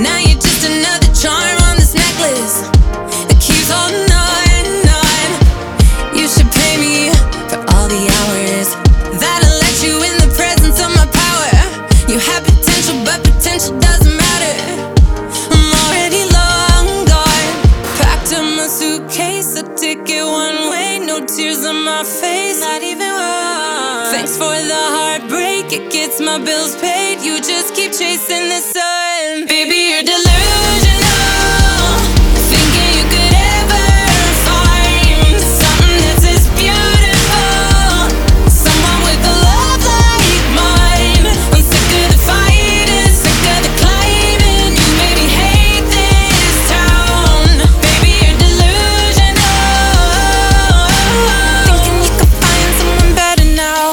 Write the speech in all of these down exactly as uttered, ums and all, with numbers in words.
Now you're just another charm on this necklace that keeps holding on, on. You should pay me for all the hours that I let you in the presence of my power. You have potential, but potential doesn't matter. I'm already long gone. Packed up my suitcase, a ticket one way, no tears on my face, not even one. Thanks for the heartbreak, it gets my bills paid. You just keep chasing the sun. Baby, you're delusional, thinking you could ever find something that's as beautiful, someone with a love like mine. I'm sick of the fighting, sick of the climbing. You made me hate this town. Baby, you're delusional, thinking you could find someone better now.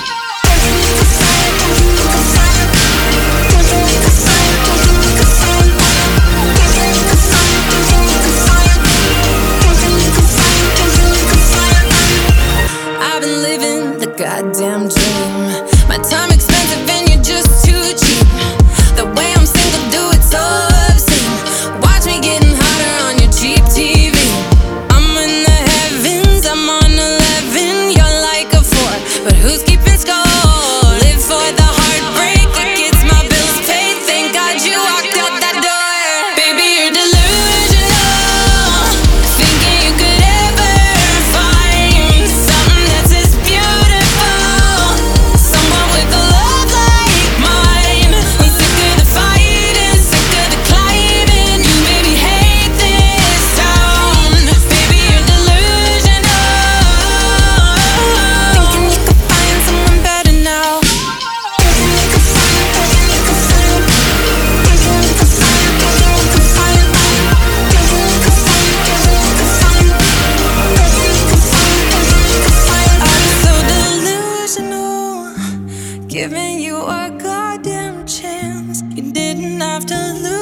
I've been living the goddamn dream. My time expensive and you're just too cheap. The way I'm single, do it so obscene. Watch me getting hotter on your cheap T V. I'm in the heavens, I'm on eleven. You're like a four, but who's keeping score? Live for the heartbreak, it gets my bills paid. Thank God you walked out that door. Baby, you're delusional, thinking you could ever find something that's as beautiful, someone with a love like mine. I'm sick of the fighting, sick of the climbing. You made me hate this town. Baby, you're delusional, thinking you could find someone better now. I'm so delusional, giving you a goddamn chance. You didn't have to lose.